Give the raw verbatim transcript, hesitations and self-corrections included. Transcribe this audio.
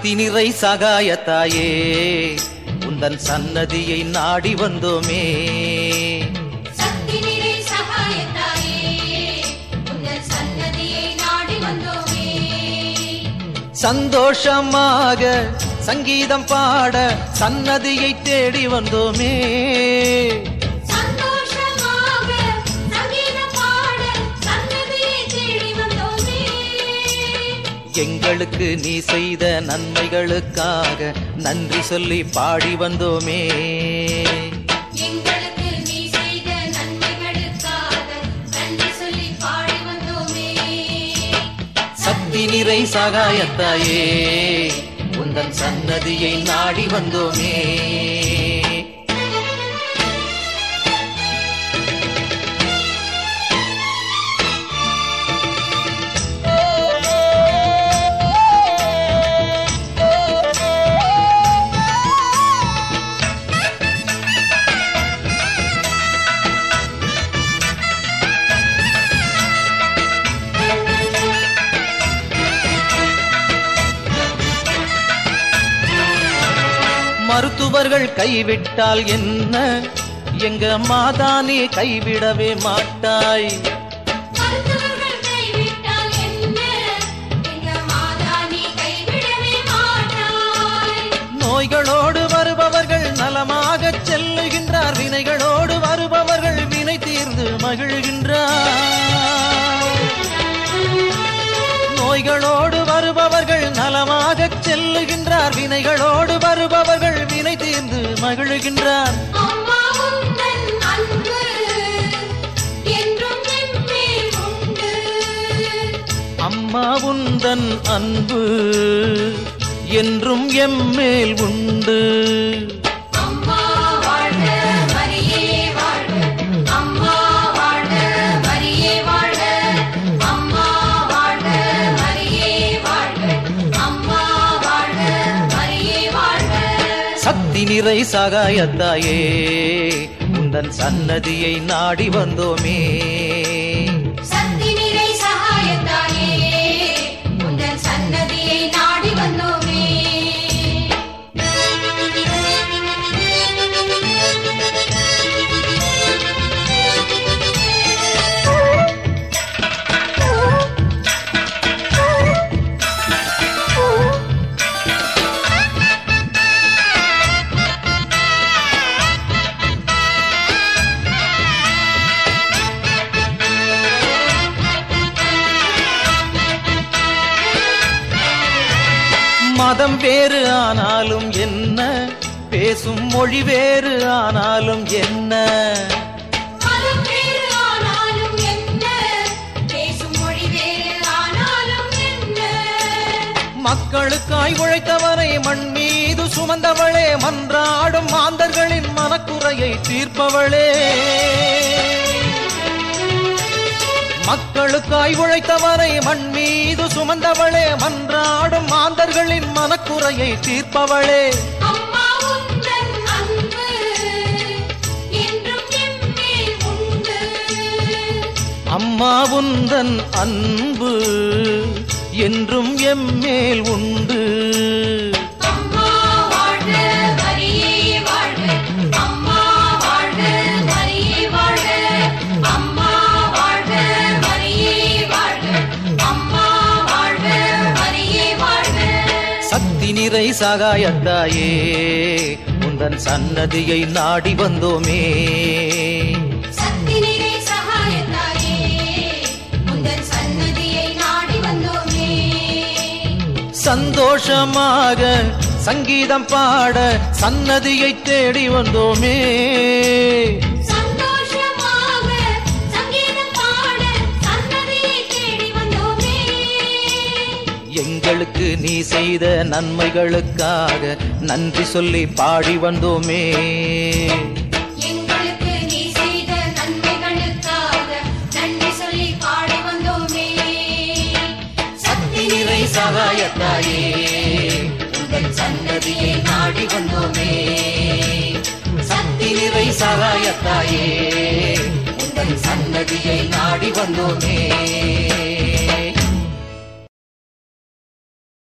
சக்தி நிறை சகாயத்தாயே உந்தன் சன்னதியை நாடி வந்தோமே. சக்தி நிறை சகாயத்தாயே உந்தன் சன்னதியை நாடி வந்தோமே. சந்தோஷமாக சங்கீதம் பாட சன்னதியை தேடி வந்தோமே. சந்தோஷமாக சங்கீதம் பாட சன்னதியை தேடி வந்தோமே. எங்களுக்கு நீ செய்த நன்மைகளுக்காக நன்றி சொல்லி பாடி வந்தோமே. எங்களுக்கு நீ செய்த நன்மைகளுக்காக நன்றி சொல்லி பாடி வந்தோமே. சக்தி நிறை சகாயத்தாயே உந்தன் சன்னதியை நாடி வந்தோமே. மருத்துவர்கள் கைவிட்டால் என்ன, எங்க மாதானே கைவிடவே மாட்டாய். மருத்துவர்கள் கைவிட்டால் என்ன, எங்க மாதானே கைவிடவே மாட்டாய். நோய்களோடு வருபவர்கள் நலமாக செல்லுகின்றார், வினைகளோடு வருபவர்கள் வினை தீர்ந்து மகிழ்கின்றார். நோய்களோடு வருபவர்கள் நலமாக செல்லுகின்றார், வினைகளோடு வருபவர்கள் வினை தீர்ந்து மகிழ்கின்றார். அம்மா உந்தன் அன்பு என்றும் எம்மேல் உண்டு. அம்மா உந்தன் அன்பு என்றும் எம்மேல் உண்டு. அம்மா வாழ்க மரியே வாழ்க, அம்மா வாழ்க மரியே வாழ்க, அம்மா வாழ்க மரியே வாழ்க, அம்மா வாழ்க மரியே வாழ்க. சக்தி நிறை சகாயத்தாயே உந்தன் சன்னதியை நாடி வந்தோமே. சக்தி நிறை சகாயத்தாயே உந்தன் சன்னதியை நாடி வந்தோமே. மதம் வேறு ஆனாலும் என்ன, பேசும் மொழி வேறு ஆனாலும் என்ன, மதம் வேறு ஆனாலும் என்ன, பேசும் மொழி வேறு ஆனாலும் என்ன. மக்களுக்காய் உழைத்தவரை மண் மீது சுமந்தவளே, மன்றாடும் மாந்தர்களின் மனக்குறையை தீர்ப்பவளே. மக்களுக்காய் உழைத்தவரை மண் மீது சுமந்தவளே, மன்றாடும் மாந்தர்களின் மனக்குறையை தீர்ப்பவளே. அம்மா உந்தன் அன்பு என்றும் எம்மேல் உண்டு. அம்மா உந்தன் அன்பு என்றும் எம்மேல் உண்டு. அம்மா வாழ்க மரியே வாழ்க, அம்மா வாழ்க மரியே வாழ்க, அம்மா வாழ்க மரியே வாழ்க, அம்மா வாழ்க மரியே வாழ்க. சக்தி நிறை சகாயத்தாயே உந்தன் சன்னதியை நாடி வந்தோமே. சக்தி நிறை சகாயத்தாயே உந்தன் சன்னதியை நாடி வந்தோமே. சந்தோஷமாக சங்கீதம் பாட சன்னதியை தேடி வந்தோமே. சந்தோஷமாக சங்கீதம் பாட சன்னதியை தேடி வந்தோமே. எங்களுக்கு நீ செய்த நன்மைகளுக்காக நன்றி சொல்லி பாடி வந்தோமே. எங்களுக்கு நீ செய்த நன்மைகளுக்காக நன்றி சொல்லி பாடி வந்தோமே. சக்தி நிறை சகாயத்தாயே உந்தன் சன்னதியை நாடி வந்தோமே. சக்தி நிறை சகாயத்தாயே உந்தன் சன்னதியை நாடி வந்தோமே.